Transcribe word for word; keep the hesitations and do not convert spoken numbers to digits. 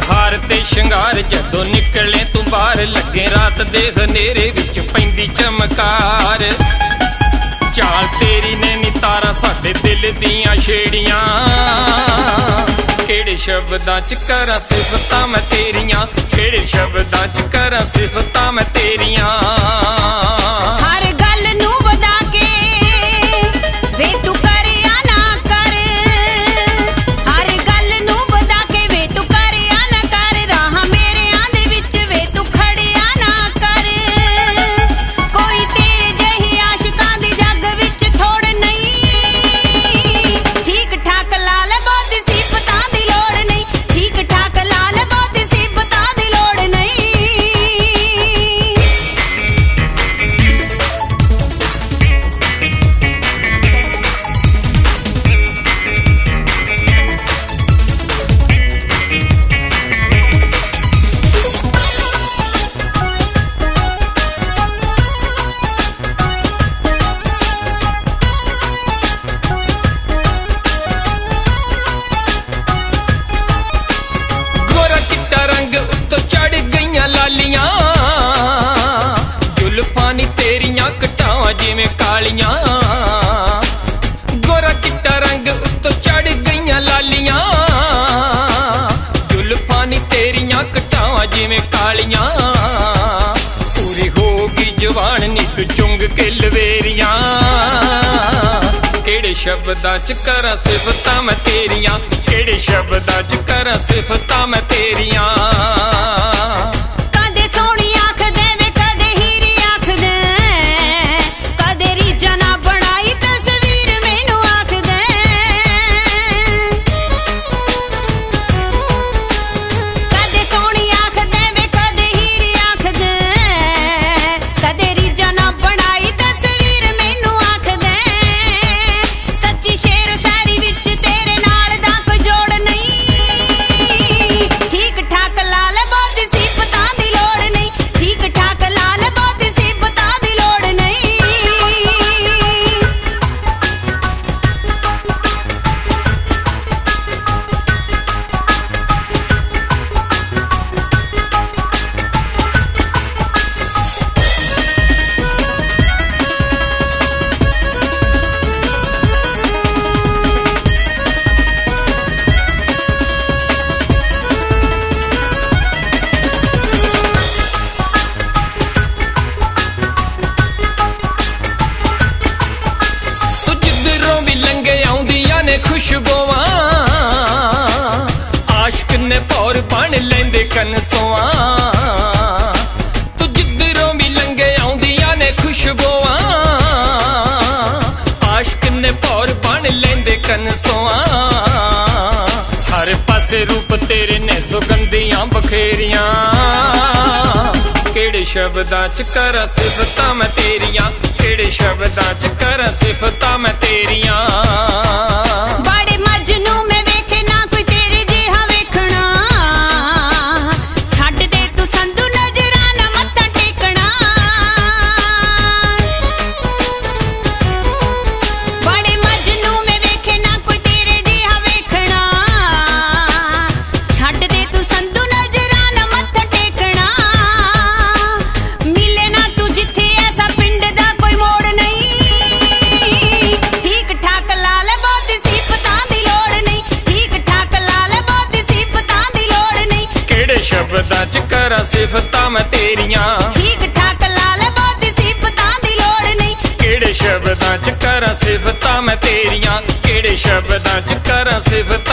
हार ते शंगार जदों निकले तू बाहर लगे रात दे हनेरे विच पैंदी चमकार चाल तेरी ने नी तारा साडे दिल दियां छेड़ियां केड़े शब्दां च करां सिफतां मैं तेरियां केड़े शब्दां च करां सिफतां मैं तेरियां हर गल नू वधा के वे तू करिया ना कर हर गल नू वधा के वे तू करिया ना कर राह मेरे आंदे विच वे तू खड़िया ना कर कोई तेरे जही आशिकां दी जग विच थोड़ नहीं ठीक ठाक लाल बहुत सिफतां दी लोड़ नहीं ठीक ठाक लाल बहुत सिफतां दी लोड़ नहीं चढ़ गईयां लालियां जुल्फां नी तेरियां कटावां जिवें कालियां गोरा चिट्टा रंग उत्तों चढ़ गईयां लालियां जुल्फां नी तेरियां कटावां जिवें कालियां पूरी होगी जवान नी तू चुंग के लवेरियां केड़े शब्दां च करां सिफतां मैं तेरियां केड़े शब्दां च करां सिफतां मैं तेरियां कदे सोहनी आख दे वे कदे हीरी आख दे कदे रीझां ना बनाई तस्वीर मैनू आख दे कदे सोहनी आख दे वे कदे हीरी आख दे कदे रीझां ना बनाई तस्वीर मैनू आख दे सच्ची शेर शायरी विच तेरे नाल दा कोई जोड़ नहीं ठीक ठाक लाल बहुत सिफतां दी लोड़ नहीं ठीक ठाक लाल बहुत सिफतां दी लोड़ नहीं तू जिधरों भी लंघे आउंदियां ने खुशबूआं आशिक ने पौर बन लेंदे कनसोआं तू जिधरों भी लंघे आउंदियां ने खुशबूआं आशिक ने पौर बन लेंदे कनसोआं हर पासे रूप तेरे ने सुगंधियां बखेरियां केड़े शब्दां च करां सिफतां मैं तेरियां केड़े शब्दां च करां सिफतां मैं तेरियां बड़े मजनू में वेखे ना कोई तेरे जिहा वेखना छड्ड दे तू संधू नजरां ना मत्था टेकना बड़े मजनू में वेखे ना कोई तेरे जिहा वेखना छड्ड दे तू संधू नजरां ना मत्था टेकना मिले ना तू जिथे ऐसा पिंड दा कोई मोड़ नहीं ठीक ठाक लाल बहुत सिफतां दी लोड़ नहीं ठीक ठाक लाल बहुत सिफतां दी लोड़ नहीं केड़े शब्दां च करां सिफतां मैं तेरियां ठीक ठाक लाल बहुत सिफतां दी लोड़ नहीं केड़े शब्दां च करां सिफतां मैं तेरियां केड़े शब्दां च करां सिफतां